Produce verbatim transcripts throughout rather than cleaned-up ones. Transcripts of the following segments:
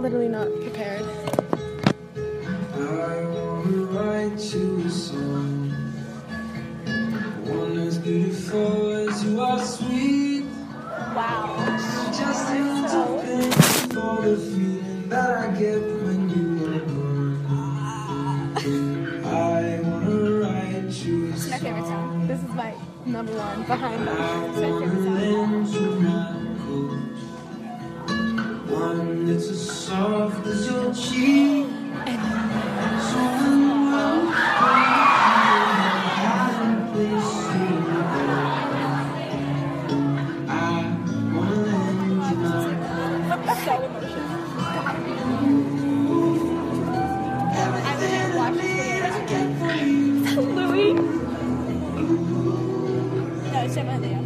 literally not prepared. I wanna write you a song, one as beautiful as you are sweet. Wow. Just a little bit for the feeling that I get when you are gone. I wanna write you a It's my favorite song. song. This is my number one behind them. I It's my favorite wanna song. lend you my coat, one that's as soft as your cheek. So when the world hiding place you go, I wanna lend you my coat. So emotional. Everything I need, I get from you. Louis. No, it's Shemania.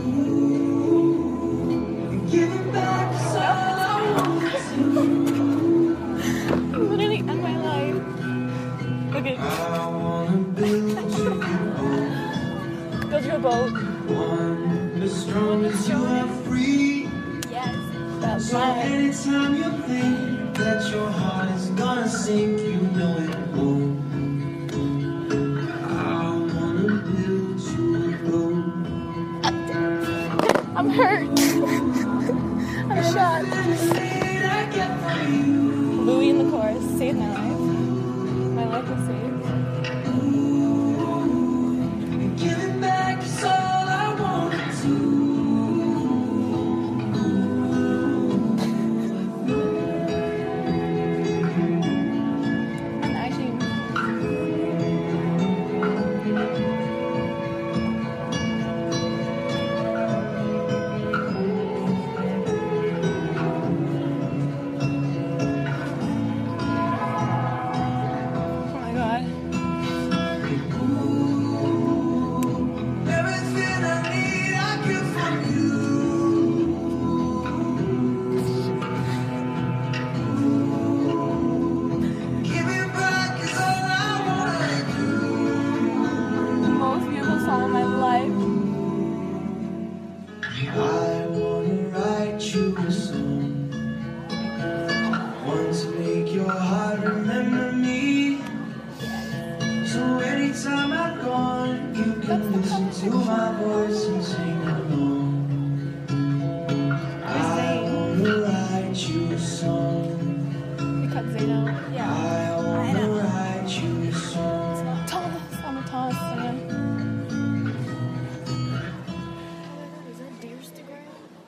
Give it back, so I want to. Literally end my life. Okay. I wanna build you a boat, Build you a boat. one as strong as you are free. Yes. That's So mine. anytime you think that your heart is gonna sink, you know it won't. I wanna build you a boat. I'm hurt. I'm shocked. Everything I get from you. Louis in the chorus saved my life. My life was saved. Give it back is all I wanna do. I'm actually. Oh my god. Everything I need, I get from you. Give it back is all I wanna do. The most beautiful song of my life. I wanna write you a song, one to make your heart remember me. So anytime I'm gone, you can listen to my voice and sing along. I wanna write you a song. Because they know. Yeah. I wanna write you a song. Thomas. I'm a Thomas fan. Is that deer sticker?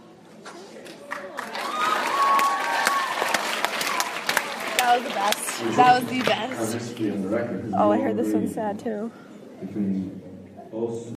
That was the best. That was the best. Our history on the record. Oh, I heard this one's sad too. Between both